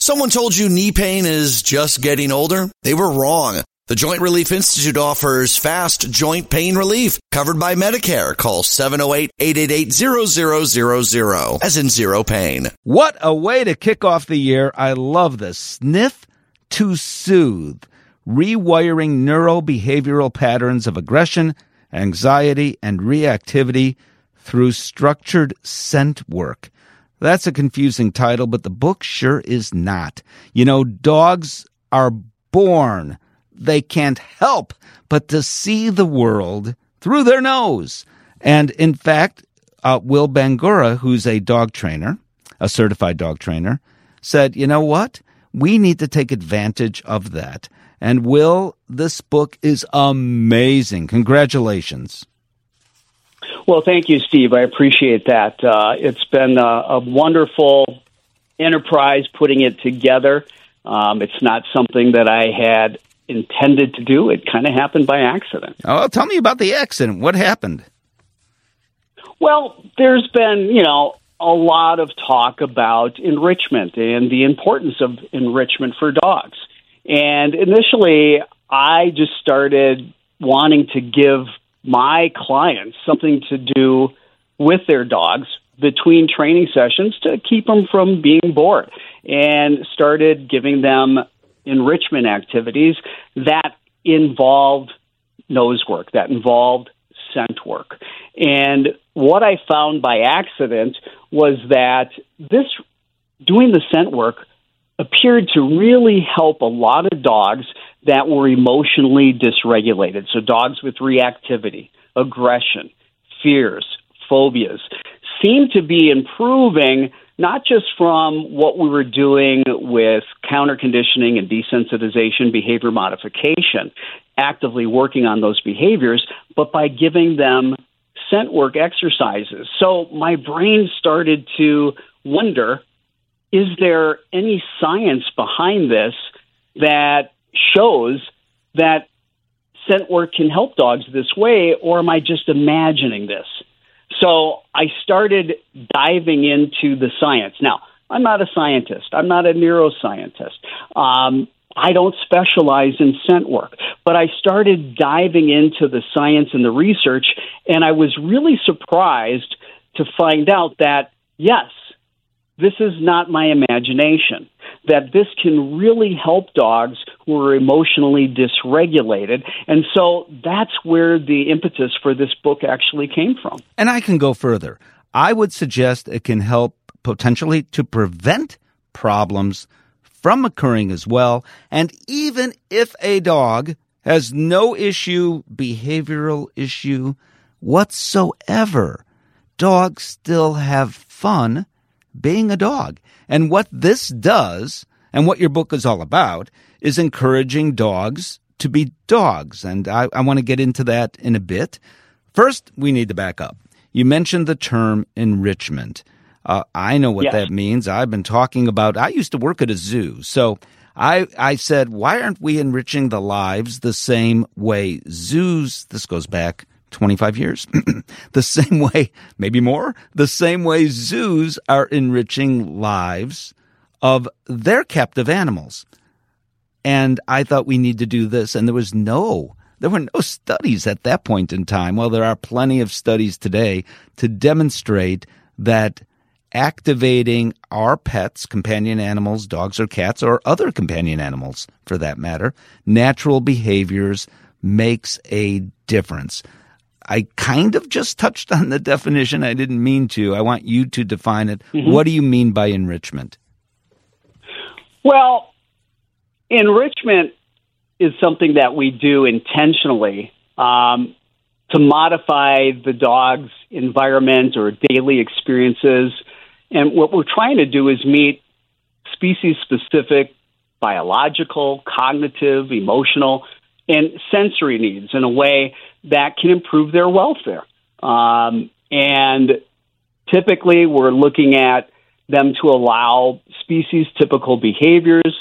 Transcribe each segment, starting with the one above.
Someone told you knee pain is just getting older? They were wrong. The Joint Relief Institute offers fast joint pain relief covered by Medicare. Call 708-888-0000, as in zero pain. What a way to kick off the year. I love this. Sniff to Soothe. Rewiring neurobehavioral patterns of aggression, anxiety, and reactivity through structured scent work. That's a confusing title, but the book sure is not. You know, dogs are born. They can't help but to see the world through their nose. And in fact, Will Bangura, who's a dog trainer, a certified dog trainer, said, you know what? We need to take advantage of that. And Will, this book is amazing. Congratulations. Well, thank you, Steve. I appreciate that. It's been a wonderful enterprise putting it together. It's not something that I had intended to do. It kind of happened by accident. Oh, tell me about the accident. What happened? Well, there's been, a lot of talk about enrichment and the importance of enrichment for dogs. And initially, I just started wanting to give my clients something to do with their dogs between training sessions to keep them from being bored, and started giving them enrichment activities that involved nose work, that involved scent work. And what I found by accident was that doing the scent work appeared to really help a lot of dogs that were emotionally dysregulated. So dogs with reactivity, aggression, fears, phobias seemed to be improving, not just from what we were doing with counter conditioning and desensitization, behavior modification, actively working on those behaviors, but by giving them scent work exercises. So my brain started to wonder, is there any science behind this that shows that scent work can help dogs this way, or am I just imagining this? So I started diving into the science. Now, I'm not a scientist. I'm not a neuroscientist. I don't specialize in scent work, but I started diving into the science and the research, and I was really surprised to find out that, yes, this is not my imagination, that this can really help dogs who are emotionally dysregulated. And so that's where the impetus for this book actually came from. And I can go further. I would suggest it can help potentially to prevent problems from occurring as well. And even if a dog has no behavioral issue whatsoever, dogs still have fun being a dog. And what this does, and what your book is all about, is encouraging dogs to be dogs. And I want to get into that in a bit. First, we need to back up. You mentioned the term enrichment. I know what that means. I've been talking about, I used to work at a zoo. So I said, why aren't we enriching the lives the same way zoos, this goes back 25 years, the same way, maybe more, the same way zoos are enriching lives of their captive animals. And I thought we need to do this. And there were no studies at that point in time. Well, there are plenty of studies today to demonstrate that activating our pets, companion animals, dogs or cats, or other companion animals for that matter, natural behaviors makes a difference. I kind of just touched on the definition. I didn't mean to. I want you to define it. Mm-hmm. What do you mean by enrichment? Well, enrichment is something that we do intentionally to modify the dog's environment or daily experiences. And what we're trying to do is meet species-specific biological, cognitive, emotional, and sensory needs in a way that can improve their welfare. And typically we're looking at them to allow species-typical behaviors,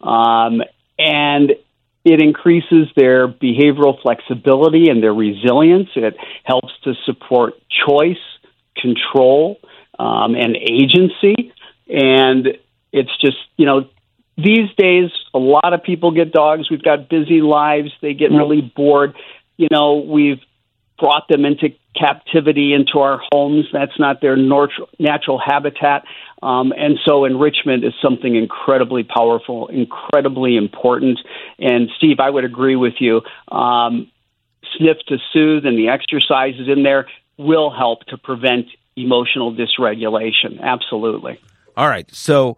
and it increases their behavioral flexibility and their resilience. It helps to support choice, control, and agency. And it's just, these days, a lot of people get dogs. We've got busy lives. They get really bored. We've brought them into captivity into our homes. That's not their natural habitat. And so enrichment is something incredibly powerful, incredibly important. And Steve, I would agree with you. Sniff to Soothe and the exercises in there will help to prevent emotional dysregulation. Absolutely. All right. So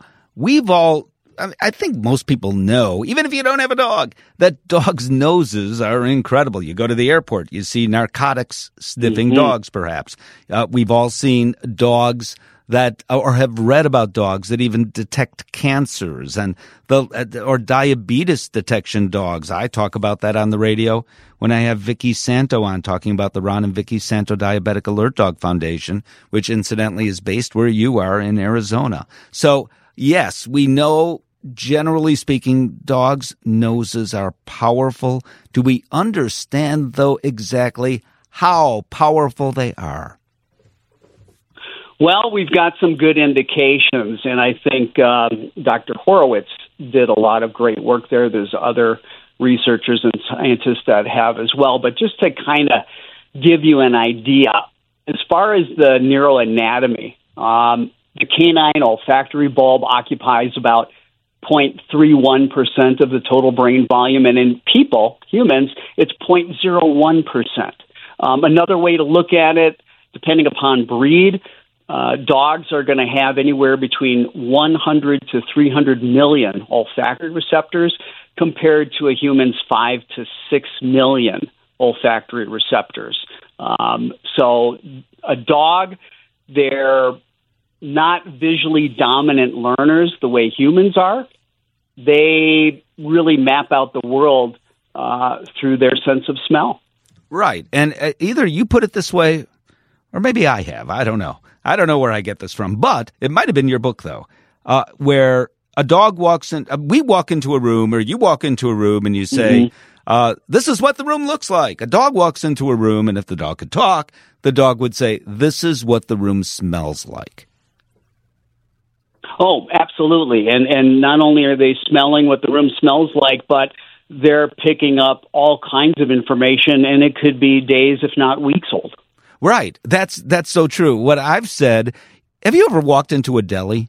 I think most people know, even if you don't have a dog, that dogs' noses are incredible. You go to the airport, you see narcotics sniffing dogs, perhaps. We've all seen dogs or have read about dogs that even detect cancers or diabetes detection dogs. I talk about that on the radio when I have Vicky Santo on, talking about the Ron and Vicky Santo Diabetic Alert Dog Foundation, which incidentally is based where you are in Arizona. So yes, we know, generally speaking, dogs' noses are powerful. Do we understand, though, exactly how powerful they are? Well, we've got some good indications, and I think Dr. Horowitz did a lot of great work there. There's other researchers and scientists that have as well. But just to kind of give you an idea, as far as the neuroanatomy, the canine olfactory bulb occupies about 0.31% of the total brain volume, and in humans, it's 0.01%. Another way to look at it, depending upon breed, dogs are going to have anywhere between 100 to 300 million olfactory receptors compared to a human's 5 to 6 million olfactory receptors. So a dog, they're not visually dominant learners the way humans are. They really map out the world through their sense of smell. Right. And either you put it this way, or maybe I have. I don't know. I don't know where I get this from. But it might have been your book, though, where a dog walks in. We walk into a room, or you walk into a room, and you say, this is what the room looks like. A dog walks into a room, and if the dog could talk, the dog would say, this is what the room smells like. Oh, absolutely. And not only are they smelling what the room smells like, but they're picking up all kinds of information, and it could be days, if not weeks old. Right. That's so true. What I've said, have you ever walked into a deli?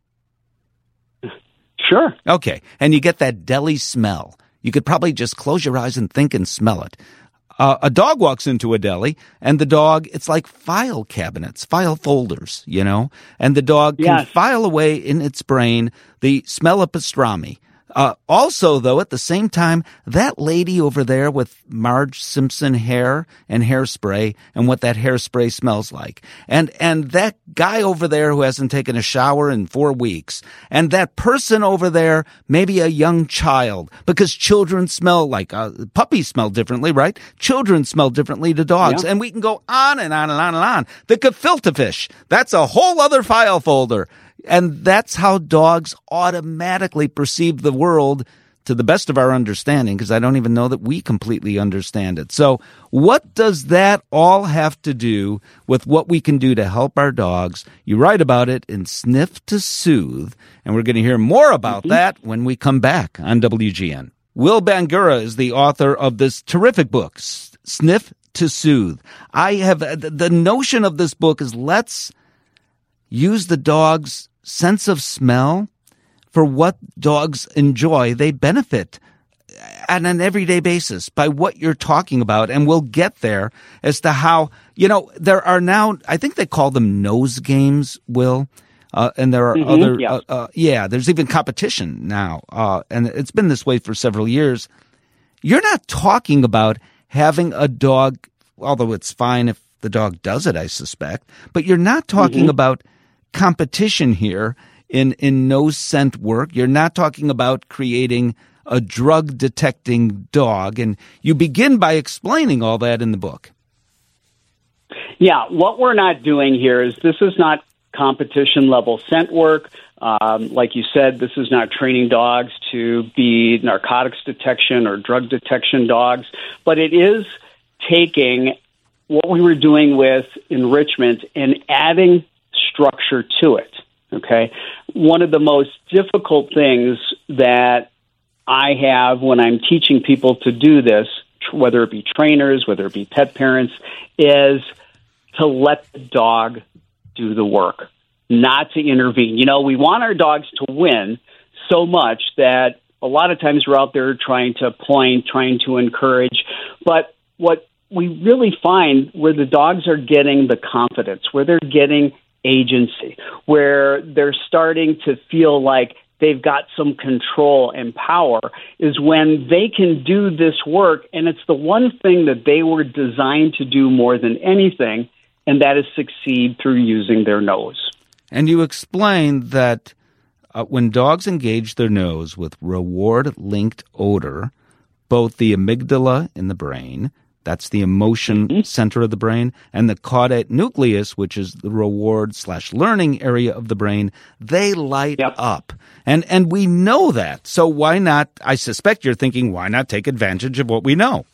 Sure. Okay. And you get that deli smell. You could probably just close your eyes and think and smell it. A dog walks into a deli, and the dog, it's like file cabinets, file folders, and the dog can file away in its brain the smell of pastrami. Also, though, at the same time, that lady over there with Marge Simpson hair and hairspray and what that hairspray smells like. And that guy over there who hasn't taken a shower in 4 weeks. And that person over there, maybe a young child, because children smell like, puppies smell differently, right? Children smell differently to dogs. Yeah. And we can go on and on and on and on. The gefilte fish, that's a whole other file folder. And that's how dogs automatically perceive the world to the best of our understanding, because I don't even know that we completely understand it. So what does that all have to do with what we can do to help our dogs? You write about it in Sniff to Soothe, and we're going to hear more about that when we come back on WGN. Will Bangura is the author of this terrific book, Sniff to Soothe. I have the notion of this book is let's use the dog's sense of smell for what dogs enjoy. They benefit on an everyday basis by what you're talking about. And we'll get there as to how, there are now, I think they call them nose games, Will. And there are other, there's even competition now. And it's been this way for several years. You're not talking about having a dog, although it's fine if the dog does it, I suspect, but you're not talking about competition here in nose scent work. You're not talking about creating a drug detecting dog, and you begin by explaining all that in the book. Yeah, what we're not doing here is this is not competition level scent work. Like you said, this is not training dogs to be narcotics detection or drug detection dogs, but it is taking what we were doing with enrichment and adding structure to it. Okay. one of the most difficult things that I have when I'm teaching people to do this, whether it be trainers, whether it be pet parents, is to let the dog do the work, not to intervene. You know, we want our dogs to win so much that a lot of times we're out there trying to point, trying to encourage. But what we really find where the dogs are getting the confidence, where they're getting agency, where they're starting to feel like they've got some control and power, is when they can do this work. And it's the one thing that they were designed to do more than anything, and that is succeed through using their nose. And you explained that when dogs engage their nose with reward-linked odor, both the amygdala in the brain, that's the emotion center of the brain, and the caudate nucleus, which is the reward/learning area of the brain, they light up. And we know that. So why not, I suspect you're thinking, why not take advantage of what we know?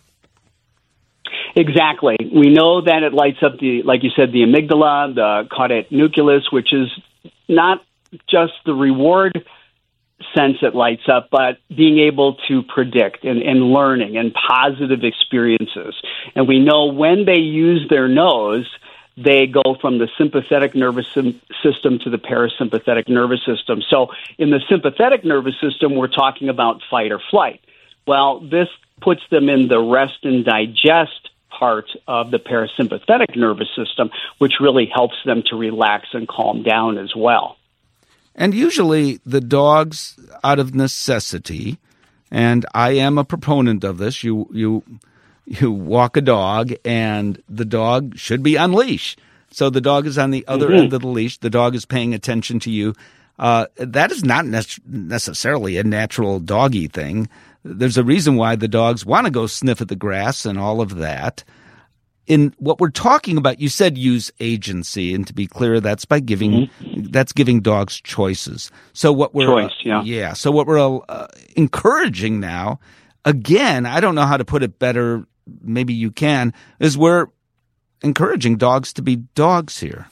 Exactly. We know that it lights up like you said, the amygdala, the caudate nucleus, which is not just the reward sense it lights up, but being able to predict and learning and positive experiences. And we know when they use their nose, they go from the sympathetic nervous system to the parasympathetic nervous system. So in the sympathetic nervous system, we're talking about fight or flight. Well, this puts them in the rest and digest part of the parasympathetic nervous system, which really helps them to relax and calm down as well. And usually the dogs, out of necessity, and I am a proponent of this, you walk a dog and the dog should be on leash. So the dog is on the other end of the leash. The dog is paying attention to you. That is not necessarily a natural doggy thing. There's a reason why the dogs want to go sniff at the grass and all of that. In what we're talking about, you said use agency, and to be clear, that's by giving that's giving dogs choices. So what we're So what we're encouraging now, again, I don't know how to put it better. Maybe you can. Is we're encouraging dogs to be dogs here.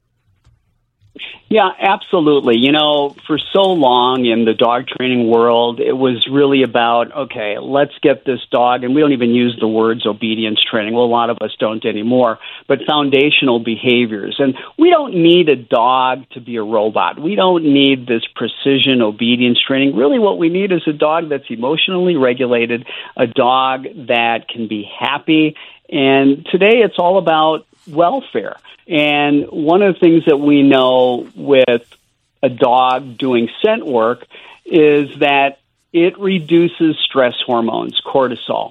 Yeah, absolutely. You know, for so long in the dog training world, it was really about, okay, let's get this dog, and we don't even use the words obedience training. Well, a lot of us don't anymore, but foundational behaviors. And we don't need a dog to be a robot. We don't need this precision obedience training. Really what we need is a dog that's emotionally regulated, a dog that can be happy. And today it's all about welfare. And one of the things that we know with a dog doing scent work is that it reduces stress hormones, cortisol.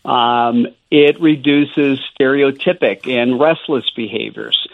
It reduces stereotypic and restless behaviors.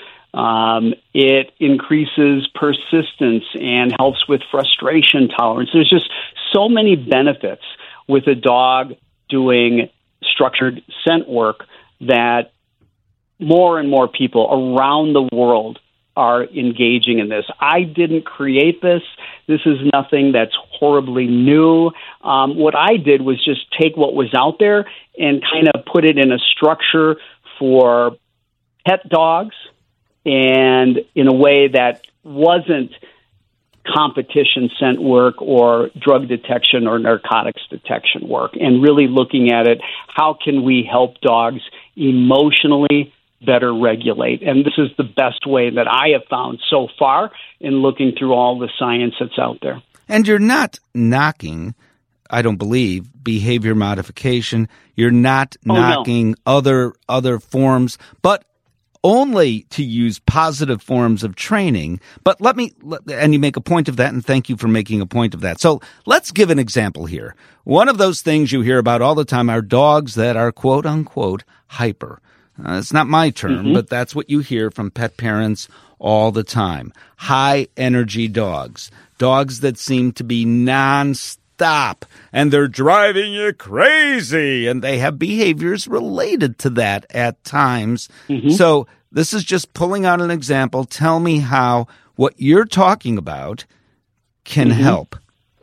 It increases persistence and helps with frustration tolerance. There's just so many benefits with a dog doing structured scent work that more and more people around the world are engaging in this. I didn't create this. This is nothing that's horribly new. What I did was just take what was out there and kind of put it in a structure for pet dogs and in a way that wasn't competition scent work or drug detection or narcotics detection work, and really looking at it, how can we help dogs emotionally better regulate? And this is the best way that I have found so far in looking through all the science that's out there. And you're not knocking, I don't believe, behavior modification. You're not knocking other forms, but only to use positive forms of training. But and you make a point of that, and thank you for making a point of that. So let's give an example here. One of those things you hear about all the time are dogs that are quote unquote hyper. It's not my term, but that's what you hear from pet parents all the time. High energy dogs that seem to be nonstop, and they're driving you crazy, and they have behaviors related to that at times. So this is just pulling out an example. Tell me how what you're talking about can help.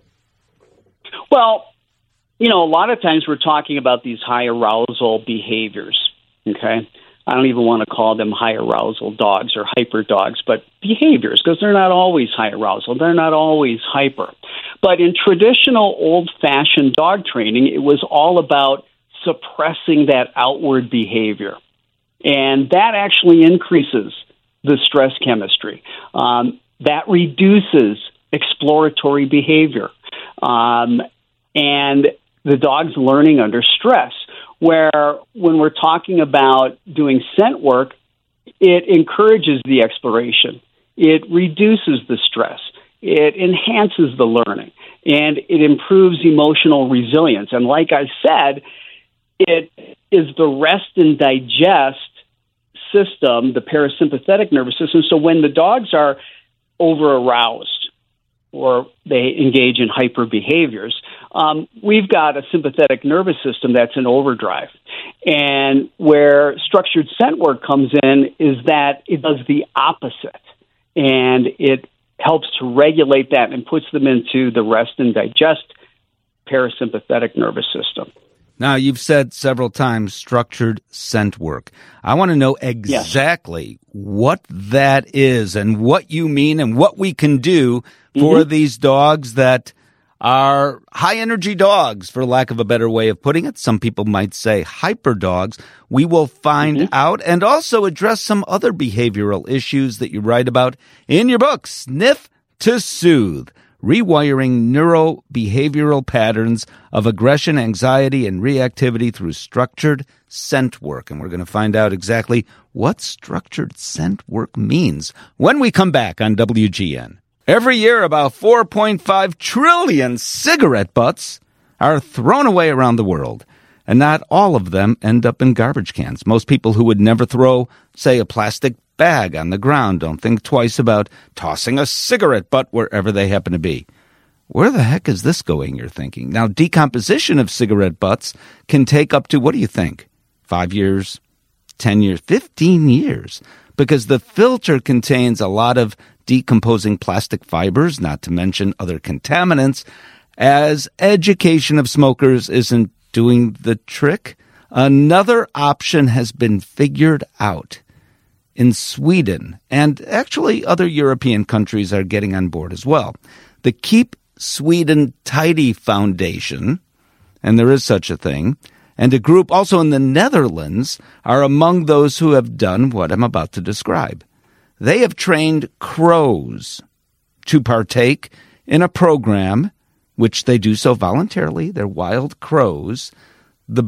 Well, you know, a lot of times we're talking about these high arousal behaviors. Okay. I don't even want to call them high arousal dogs or hyper dogs, but behaviors, because they're not always high arousal. They're not always hyper. But in traditional old-fashioned dog training, it was all about suppressing that outward behavior. And that actually increases the stress chemistry. That reduces exploratory behavior. And the dog's learning under stress, where when we're talking about doing scent work, it encourages the exploration. It reduces the stress. It enhances the learning. And it improves emotional resilience. And like I said, it is the rest and digest system, the parasympathetic nervous system. So when the dogs are over-aroused or they engage in hyper behaviors, we've got a sympathetic nervous system that's in overdrive. And where structured scent work comes in is that it does the opposite. And it helps to regulate that and puts them into the rest and digest parasympathetic nervous system. Now, you've said several times structured scent work. I want to know exactly what that is and what you mean and what we can do for these dogs that are high-energy dogs, for lack of a better way of putting it. Some people might say hyper dogs. We will find out and also address some other behavioral issues that you write about in your book, Sniff to Soothe. Rewiring neurobehavioral patterns of aggression, anxiety, and reactivity through structured scent work. And we're going to find out exactly what structured scent work means when we come back on WGN. Every year, about 4.5 trillion cigarette butts are thrown away around the world. And not all of them end up in garbage cans. Most people who would never throw, say, a plastic bag on the ground don't think twice about tossing a cigarette butt wherever they happen to be. Where the heck is this going, you're thinking? Now, decomposition of cigarette butts can take up to, what do you think, 5 years, 10 years, 15 years? Because the filter contains a lot of decomposing plastic fibers, not to mention other contaminants. As education of smokers isn't doing the trick, another option has been figured out. In Sweden, and actually other European countries are getting on board as well. The Keep Sweden Tidy Foundation, and there is such a thing, and a group also in the Netherlands are among those who have done what I'm about to describe. They have trained crows to partake in a program, which they do so voluntarily. They're wild crows. The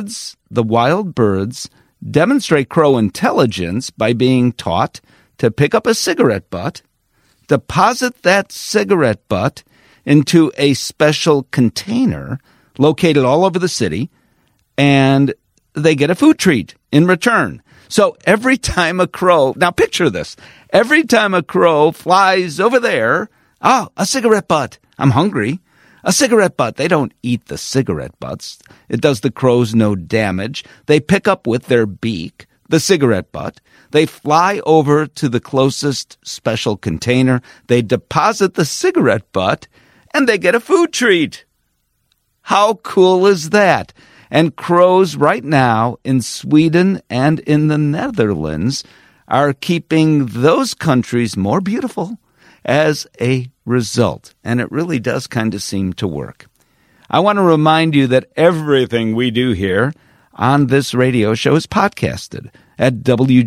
wild birds, demonstrate crow intelligence by being taught to pick up a cigarette butt, deposit that cigarette butt into a special container located all over the city, and they get a food treat in return. So every time a crow, now picture this, every time a crow flies over there, a cigarette butt, I'm hungry. A cigarette butt. They don't eat the cigarette butts. It does the crows no damage. They pick up with their beak the cigarette butt. They fly over to the closest special container. They deposit the cigarette butt, and they get a food treat. How cool is that? And crows right now in Sweden and in the Netherlands are keeping those countries more beautiful as a result. And it really does kind of seem to work. I want to remind you that everything we do here on this radio show is podcasted at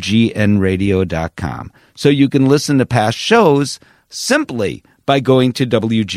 WGNradio.com. So you can listen to past shows simply by going to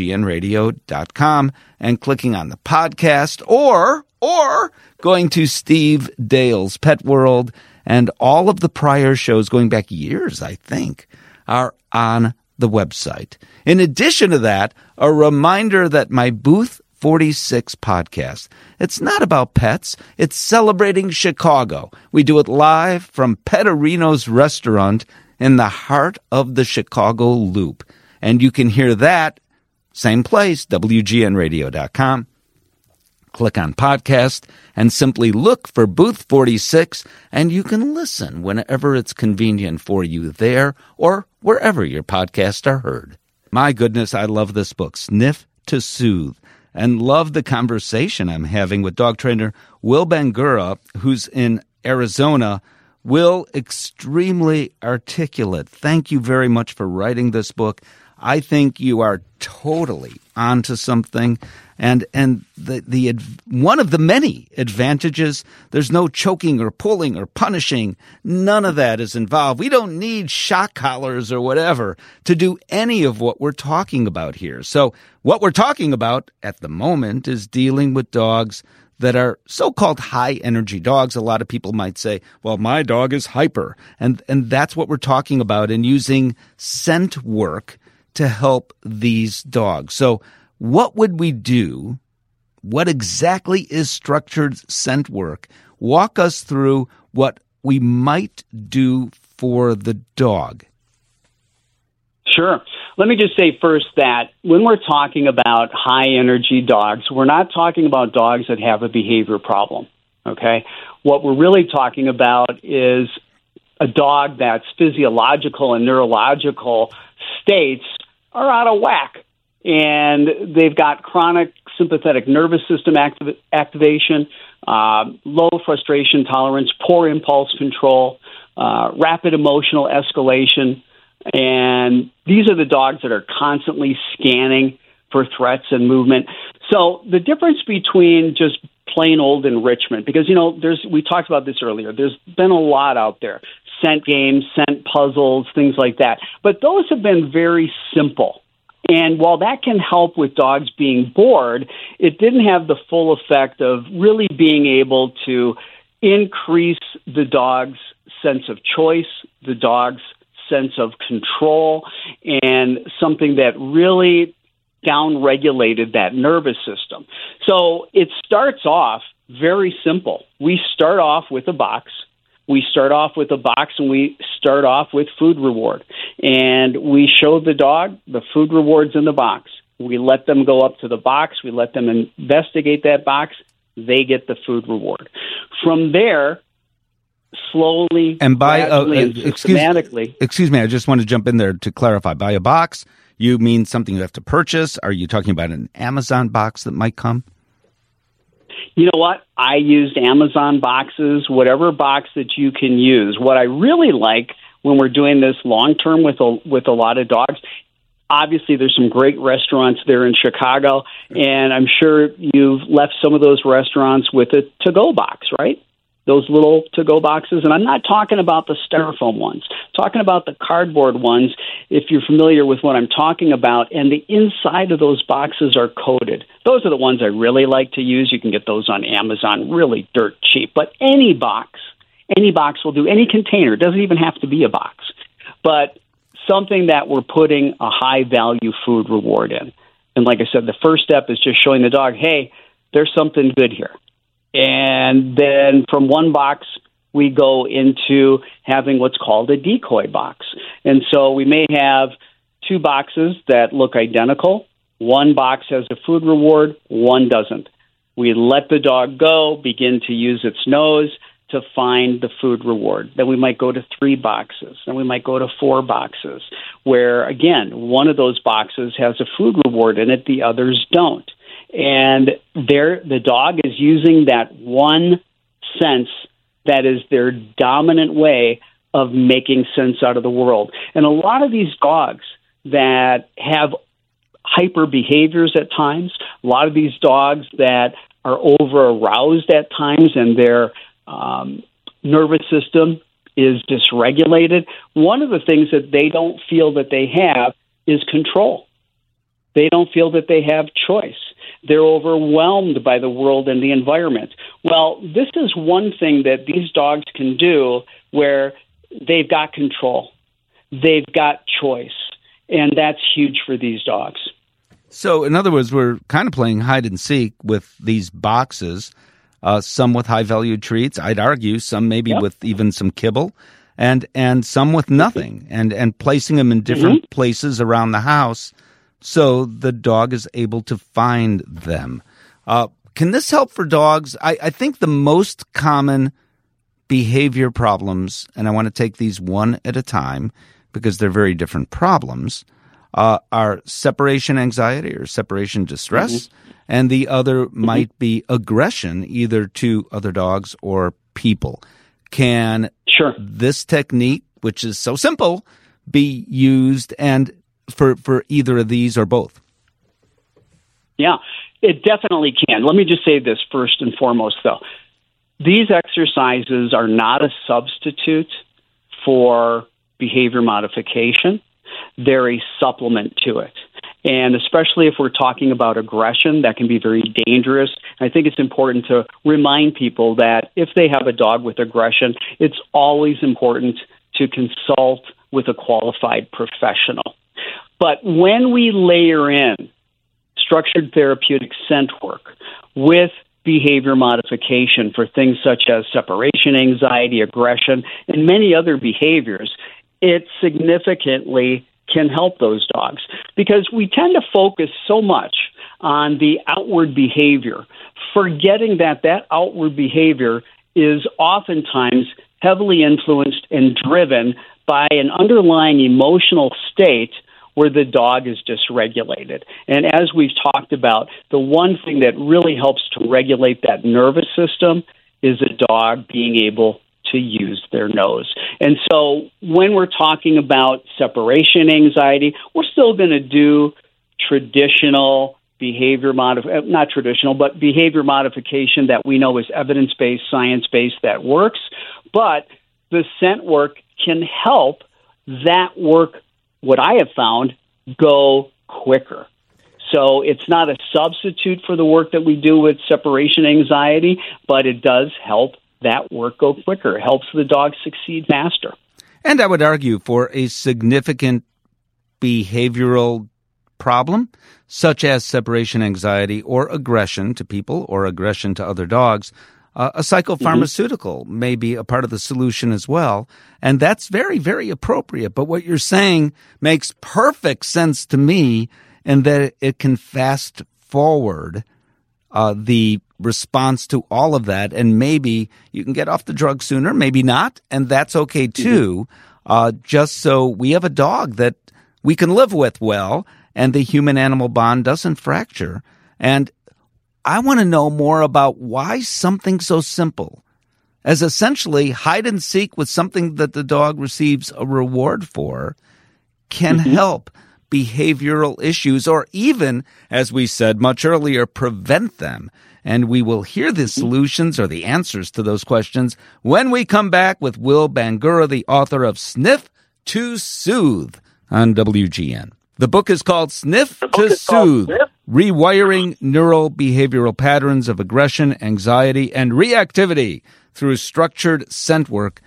WGNradio.com and clicking on the podcast or going to Steve Dale's Pet World. And all of the prior shows going back years, I think, are on the website. In addition to that, a reminder that my Booth 46 podcast, it's not about pets, it's celebrating Chicago. We do it live from Petorino's restaurant in the heart of the Chicago Loop. And you can hear that, same place, WGNradio.com. Click on podcast and simply look for Booth 46, and you can listen whenever it's convenient for you there or wherever your podcasts are heard. My goodness, I love this book, Sniff to Soothe, and love the conversation I'm having with dog trainer Will Bangura, who's in Arizona, Will, extremely articulate. Thank you very much for writing this book. I think you are totally onto something. And the one of the many advantages, there's no choking or pulling or punishing. None of that is involved. We don't need shock collars or whatever to do any of what we're talking about here. So what we're talking about at the moment is dealing with dogs that are so-called high-energy dogs. A lot of people might say, well, my dog is hyper. And that's what we're talking about, and using scent work to help these dogs. So what would we do? What exactly is structured scent work? Walk us through what we might do for the dog. Sure. Let me just say first that when we're talking about high-energy dogs, we're not talking about dogs that have a behavior problem, okay? What we're really talking about is a dog that's physiological and neurological states are out of whack, and they've got chronic sympathetic nervous system activation, low frustration tolerance, poor impulse control, rapid emotional escalation. And these are the dogs that are constantly scanning for threats and movement. So the difference between just plain old enrichment, because, we talked about this earlier, there's been a lot out there, scent games, scent puzzles, things like that. But those have been very simple. And while that can help with dogs being bored, it didn't have the full effect of really being able to increase the dog's sense of choice, the dog's sense of control, and something that really down-regulated that nervous system. So it starts off very simple. We start off with a box. And we start off with food reward. And we show the dog the food rewards in the box. We let them go up to the box. We let them investigate that box. They get the food reward. From there, slowly, and gradually, and systematically. Excuse me, I just want to jump in there to clarify. By a box, you mean something you have to purchase? Are you talking about an Amazon box that might come? You know what? I used Amazon boxes, whatever box that you can use. What I really like when we're doing this long-term with a lot of dogs, obviously there's some great restaurants there in Chicago, and I'm sure you've left some of those restaurants with a to-go box, right? Those little to-go boxes. And I'm not talking about the styrofoam ones. I'm talking about the cardboard ones, if you're familiar with what I'm talking about. And the inside of those boxes are coated. Those are the ones I really like to use. You can get those on Amazon really dirt cheap. But any box will do, any container. It doesn't even have to be a box. But something that we're putting a high-value food reward in. And like I said, the first step is just showing the dog, hey, there's something good here. And then from one box, we go into having what's called a decoy box. And so we may have two boxes that look identical. One box has a food reward, one doesn't. We let the dog go, begin to use its nose to find the food reward. Then we might go to 3 boxes. Then we might go to 4 boxes, where, again, one of those boxes has a food reward in it, the others don't. And the dog is using that one sense that is their dominant way of making sense out of the world. And a lot of these dogs that have hyper behaviors at times, a lot of these dogs that are over-aroused at times and their nervous system is dysregulated, one of the things that they don't feel that they have is control. They don't feel that they have choice. They're overwhelmed by the world and the environment. Well, this is one thing that these dogs can do where they've got control. They've got choice. And that's huge for these dogs. So, in other words, we're kind of playing hide and seek with these boxes, some with high-value treats. I'd argue some maybe with even some kibble, and some with nothing, and placing them in different places around the house so the dog is able to find them. Can this help for dogs? I think the most common behavior problems, and I want to take these one at a time because they're very different problems, are separation anxiety or separation distress, and the other might be aggression, either to other dogs or people. can Sure. this technique, which is so simple, be used and for either of these or both? Yeah, it definitely can. Let me just say this first and foremost, though. These exercises are not a substitute for behavior modification. They're a supplement to it. And especially if we're talking about aggression, that can be very dangerous. I think it's important to remind people that if they have a dog with aggression, it's always important to consult with a qualified professional. But when we layer in structured therapeutic scent work with behavior modification for things such as separation anxiety, aggression, and many other behaviors, it significantly can help those dogs, because we tend to focus so much on the outward behavior, forgetting that that outward behavior is oftentimes heavily influenced and driven by an underlying emotional state where the dog is dysregulated. And as we've talked about, the one thing that really helps to regulate that nervous system is a dog being able to use their nose. And so when we're talking about separation anxiety, we're still going to do traditional behavior not traditional, but behavior modification that we know is evidence-based, science-based, that works. But the scent work can help that work, what I have found, go quicker. So it's not a substitute for the work that we do with separation anxiety, but it does help that work go quicker. It helps the dog succeed faster. And I would argue for a significant behavioral problem, such as separation anxiety or aggression to people or aggression to other dogs, a psychopharmaceutical may be a part of the solution as well. And that's very, very appropriate. But what you're saying makes perfect sense to me, in that it can fast forward the response to all of that. And maybe you can get off the drug sooner, maybe not. And that's okay too. Just so we have a dog that we can live with well, and the human-animal bond doesn't fracture. And I want to know more about why something so simple as essentially hide and seek with something that the dog receives a reward for can help behavioral issues, or even, as we said much earlier, prevent them. And we will hear the solutions or the answers to those questions when we come back with Will Bangura, the author of Sniff to Soothe on WGN. The book is called Sniff to Soothe, Rewiring Neural Behavioral Patterns of Aggression, Anxiety, and Reactivity Through Structured Scent Work.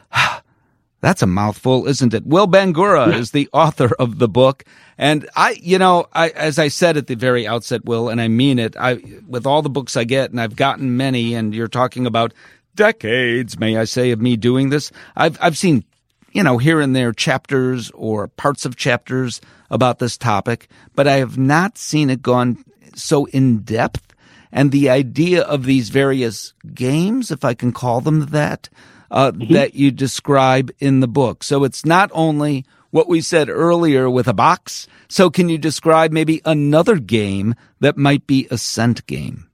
That's a mouthful, isn't it? Will Bangura is the author of the book. And I, as I said at the very outset, Will, and I mean it, with all the books I get, and I've gotten many, and you're talking about decades, may I say, of me doing this, I've seen, here and there chapters or parts of chapters about this topic, but I have not seen it gone so in depth. And the idea of these various games, if I can call them that, that you describe in the book. So it's not only what we said earlier with a box. So can you describe maybe another game that might be a scent game?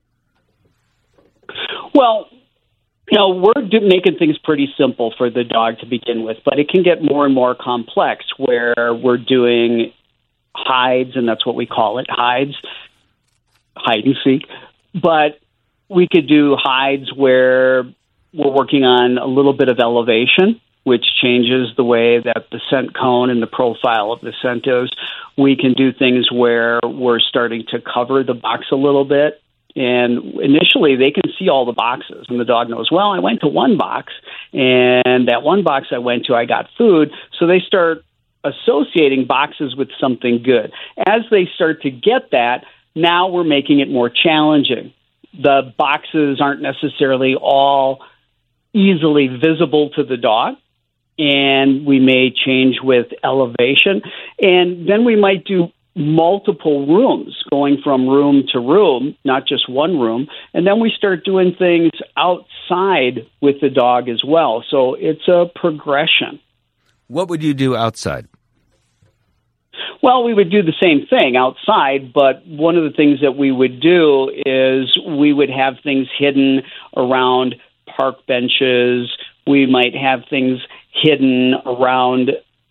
Well, we're making things pretty simple for the dog to begin with, but it can get more and more complex, where we're doing hides, and that's what we call it, hides, hide and seek. But we could do hides where we're working on a little bit of elevation, which changes the way that the scent cone and the profile of the scent is. We can do things where we're starting to cover the box a little bit. And initially, they can see all the boxes, and the dog knows, well, I went to one box, and that one box I went to, I got food. So they start associating boxes with something good. As they start to get that, now we're making it more challenging. The boxes aren't necessarily all easily visible to the dog, and we may change with elevation. And then we might do multiple rooms, going from room to room, not just one room. And then we start doing things outside with the dog as well. So it's a progression. What would you do outside? Well, we would do the same thing outside, but one of the things that we would do is we would have things hidden around park benches, We might have things hidden around,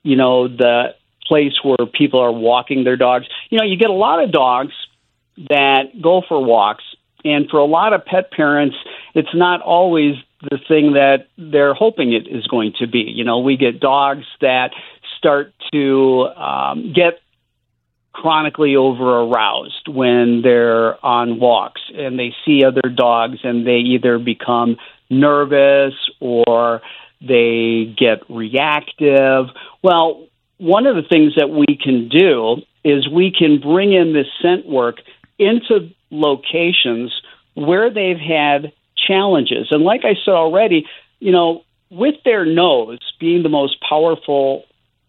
the place where people are walking their dogs. You get a lot of dogs that go for walks, and for a lot of pet parents, it's not always the thing that they're hoping it is going to be. We get dogs that start to get chronically over-aroused when they're on walks, and they see other dogs, and they either become nervous or they get reactive. Well, one of the things that we can do is we can bring in this scent work into locations where they've had challenges. And like I said already, with their nose being the most powerful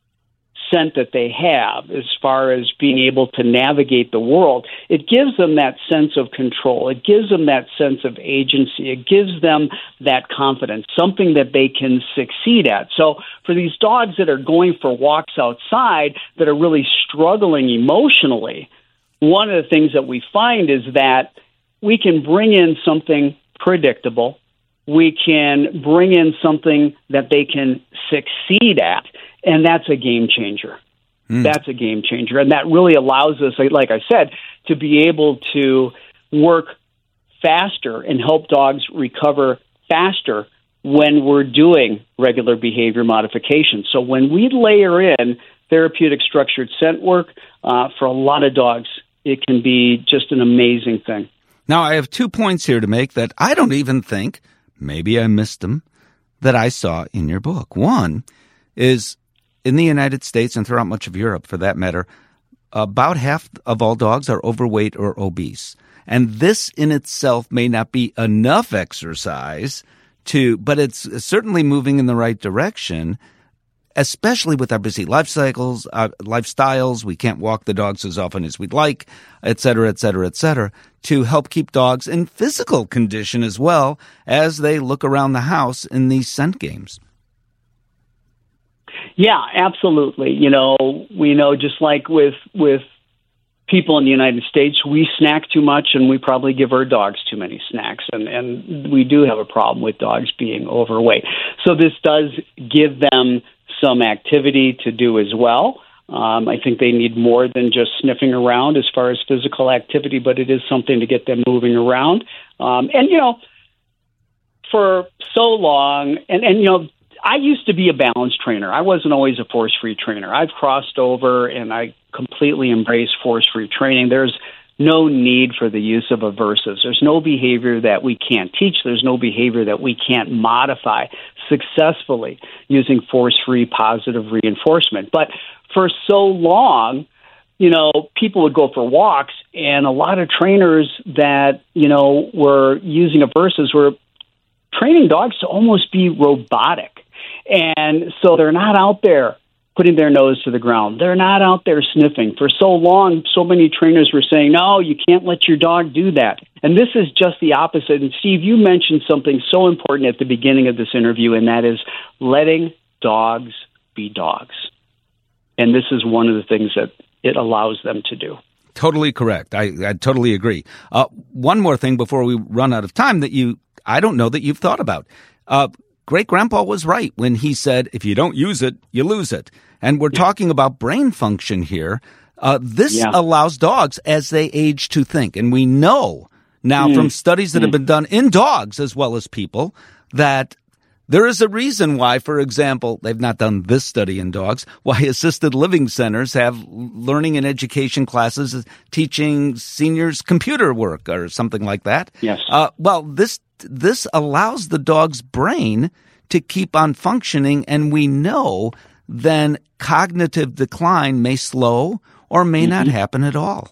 scent that they have as far as being able to navigate the world, it gives them that sense of control. It gives them that sense of agency. It gives them that confidence, something that they can succeed at. So for these dogs that are going for walks outside that are really struggling emotionally, one of the things that we find is that we can bring in something predictable. We can bring in something that they can succeed at, and that's a game changer. That's a game changer, and that really allows us, like I said, to be able to work faster and help dogs recover faster when we're doing regular behavior modification. So when we layer in therapeutic structured scent work, for a lot of dogs, it can be just an amazing thing. Now, I have 2 points here to make that I don't even think, maybe I missed them, that I saw in your book. One is, in the United States and throughout much of Europe, for that matter, about half of all dogs are overweight or obese. And this in itself may not be enough exercise but it's certainly moving in the right direction, especially with our busy lifestyles. We can't walk the dogs as often as we'd like, et cetera, et cetera, et cetera, to help keep dogs in physical condition as well as they look around the house in these scent games. Yeah, absolutely. We know just like with people in the United States, we snack too much and we probably give our dogs too many snacks. And we do have a problem with dogs being overweight. So this does give them some activity to do as well. I think they need more than just sniffing around as far as physical activity, but it is something to get them moving around. For so long, I used to be a balance trainer. I wasn't always a force-free trainer. I've crossed over, and I completely embrace force-free training. There's no need for the use of aversives. There's no behavior that we can't teach. There's no behavior that we can't modify successfully using force-free positive reinforcement. But for so long, people would go for walks, and a lot of trainers that, were using aversives were training dogs to almost be robotic. And so they're not out there putting their nose to the ground. They're not out there sniffing. For so long, so many trainers were saying, no, you can't let your dog do that. And this is just the opposite. And Steve, you mentioned something so important at the beginning of this interview, and that is letting dogs be dogs. And this is one of the things that it allows them to do. Totally correct. I totally agree. One more thing before we run out of time that I don't know that you've thought about. Great-grandpa was right when he said, if you don't use it, you lose it. And we're talking about brain function here. This allows dogs, as they age, to think. And we know now from studies that have been done in dogs as well as people that there is a reason why, for example, they've not done this study in dogs, why assisted living centers have learning and education classes teaching seniors computer work or something like that. Yes. This allows the dog's brain to keep on functioning, and we know then cognitive decline may slow or may not happen at all.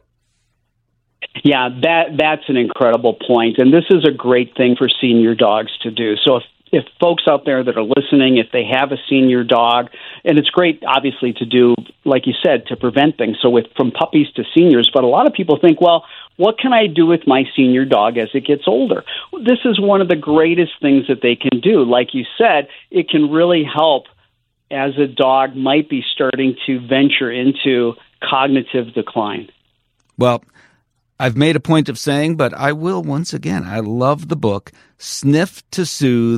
Yeah, that's an incredible point, and this is a great thing for senior dogs to do. So if folks out there that are listening, if they have a senior dog, and it's great, obviously, to do, like you said, to prevent things, so from puppies to seniors, but a lot of people think, well, what can I do with my senior dog as it gets older? This is one of the greatest things that they can do. Like you said, it can really help as a dog might be starting to venture into cognitive decline. Well, I've made a point of saying, but I will once again, I love the book, Sniff to Soothe,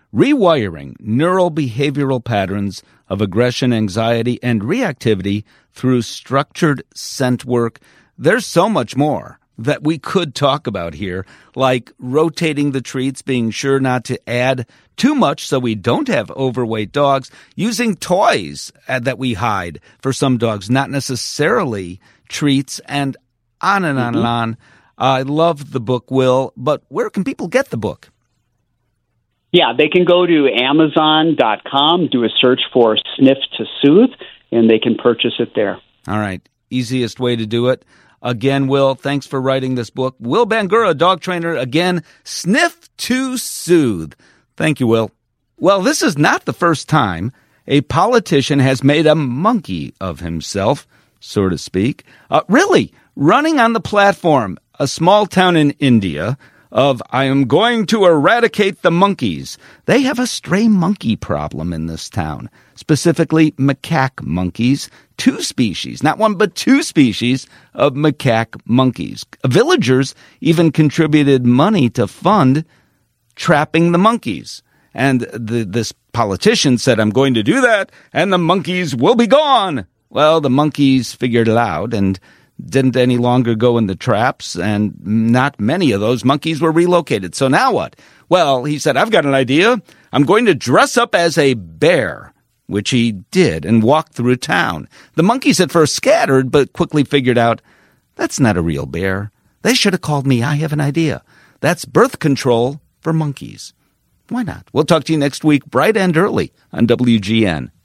rewiring neural behavioral patterns of aggression, anxiety, and reactivity through structured scent work. There's so much more that we could talk about here, like rotating the treats, being sure not to add too much so we don't have overweight dogs, using toys that we hide for some dogs, not necessarily treats, and on and on and on. I love the book, Will, but where can people get the book? Yeah, they can go to Amazon.com, do a search for Sniff to Soothe, and they can purchase it there. All right, easiest way to do it. Again, Will, thanks for writing this book. Will Bangura, dog trainer. Again, Sniff to Soothe. Thank you, Will. Well, this is not the first time a politician has made a monkey of himself, so to speak. Really, running on the platform, a small town in India, of I am going to eradicate the monkeys. They have a stray monkey problem in this town, specifically macaque monkeys, 2 species, not one but 2 species of macaque monkeys. Villagers even contributed money to fund trapping the monkeys. And this politician said, I'm going to do that, and the monkeys will be gone. Well, the monkeys figured it out and didn't any longer go in the traps, and not many of those monkeys were relocated. So now what? Well, he said, I've got an idea. I'm going to dress up as a bear, which he did, and walked through town. The monkeys at first scattered, but quickly figured out, that's not a real bear. They should have called me. I have an idea. That's birth control for monkeys. Why not? We'll talk to you next week, bright and early, on WGN.